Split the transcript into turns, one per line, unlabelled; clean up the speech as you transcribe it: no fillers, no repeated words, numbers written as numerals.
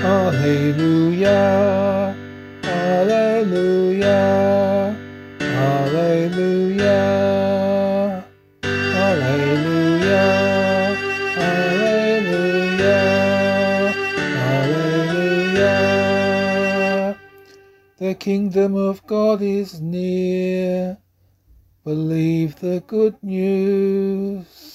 Alleluia, Alleluia, Alleluia, Alleluia, Alleluia, Alleluia. The kingdom of God is near. Believe the good news.